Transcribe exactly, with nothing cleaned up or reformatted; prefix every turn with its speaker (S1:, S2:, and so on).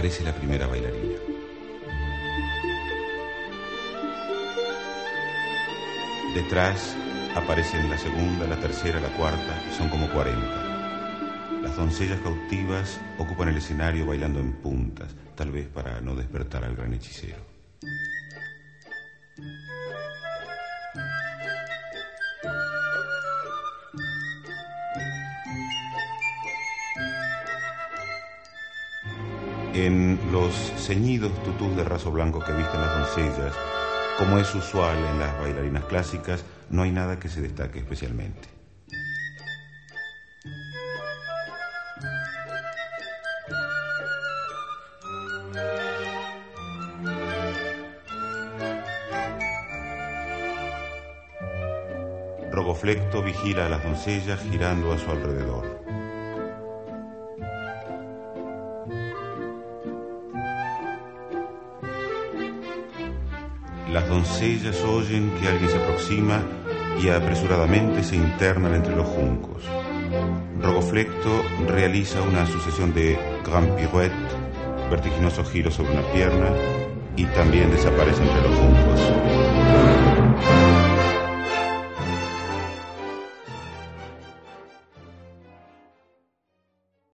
S1: aparece la primera bailarina. Detrás aparecen la segunda, la tercera, la cuarta, son como cuarenta. Las doncellas cautivas ocupan el escenario bailando en puntas, tal vez para no despertar al gran hechicero. En los ceñidos tutús de raso blanco que visten las doncellas, como es usual en las bailarinas clásicas, no hay nada que se destaque especialmente. Rogoflecto vigila a las doncellas girando a su alrededor. Las doncellas oyen que alguien se aproxima y apresuradamente se internan entre los juncos. Rogoflecto realiza una sucesión de grand pirouettes, vertiginosos giros sobre una pierna, y también desaparece entre los juncos.